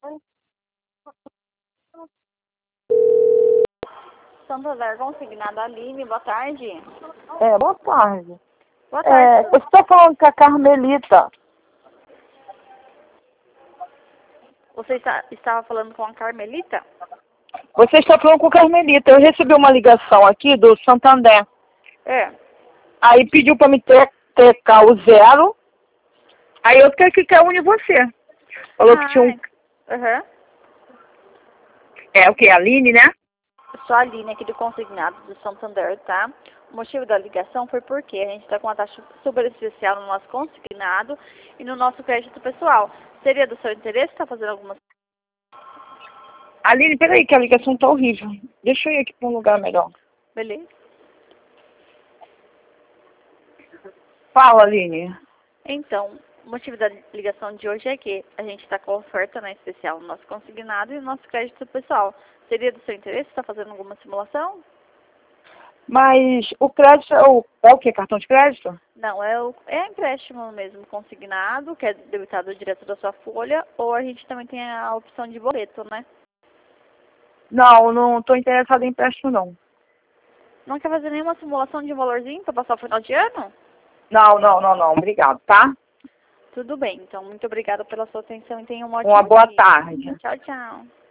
Santander Consignado, Aline, boa tarde. Boa tarde. Boa tarde. Eu estou falando com a Carmelita. Você estava falando com a Carmelita? Você está falando com a Carmelita. Eu recebi uma ligação aqui do Santander. Aí pediu para me trecar o 0. Aí eu tenho que une você. Falou que tinha um... Aham. É o que? A Aline, né? Eu sou a Aline aqui do Consignado do Santander, tá? O motivo da ligação foi porque a gente está com uma taxa super especial no nosso consignado e no nosso crédito pessoal. Seria do seu interesse estar fazendo algumas... Aline, peraí que a ligação tá horrível. Deixa eu ir aqui para um lugar melhor. Beleza? Fala, Aline. Então, o motivo da ligação de hoje é que a gente está com oferta, né, especial no nosso consignado e no nosso crédito pessoal. Seria do seu interesse estar fazendo alguma simulação? Mas o crédito é o quê? Cartão de crédito? Não, é empréstimo mesmo consignado, que é debitado direto da sua folha, ou a gente também tem a opção de boleto, né? Não estou interessada em empréstimo, não. Não quer fazer nenhuma simulação de valorzinho para passar o final de ano? Não. Obrigado, tá? Tudo bem, então muito obrigada pela sua atenção e tenha um Uma ótimo boa dia. tarde. Tchau, tchau.